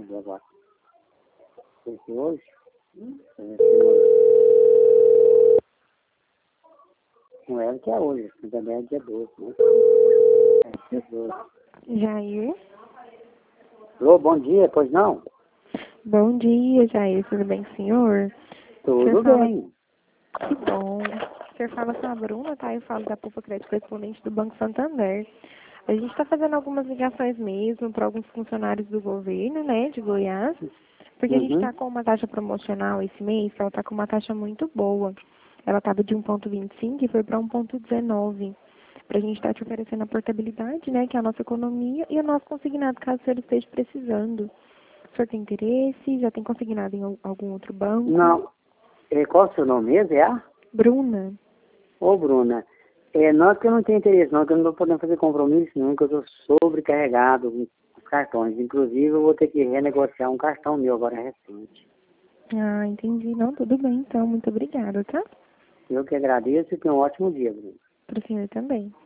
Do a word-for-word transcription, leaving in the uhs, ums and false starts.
de agora. Esse hoje? Esse hoje. Não é o que é hoje, também é dia doze, né? É dia doze. Jair? Alô, bom dia, pois não? Bom dia, Jair. Tudo bem com o senhor? Tudo senhor fala... bem. Que bom. O senhor fala com a Bruna, tá? Eu falo da Pupa Crédito Correspondente do Banco Santander. A gente está fazendo algumas ligações mesmo para alguns funcionários do governo, né, de Goiás, porque a gente Uhum. está com uma taxa promocional esse mês, que ela está com uma taxa muito boa. Ela estava de um vírgula vinte e cinco e foi para um vírgula dezenove. Para a gente estar te oferecendo a portabilidade, né, que é a nossa economia, e o nosso consignado, caso o senhor esteja precisando. O senhor tem interesse? Já tem consignado em al- algum outro banco? Não. É, qual o seu nome mesmo? É a? Bruna? Ô, Bruna. É, não, que eu não tenho interesse, não, que eu não estou podendo fazer compromisso nenhum, que eu estou sobrecarregado com os cartões. Inclusive, eu vou ter que renegociar um cartão meu agora recente. Ah, entendi. Não, tudo bem, então. Muito obrigada, tá? Eu que agradeço e tenha um ótimo dia, Bruna. Para o senhor também.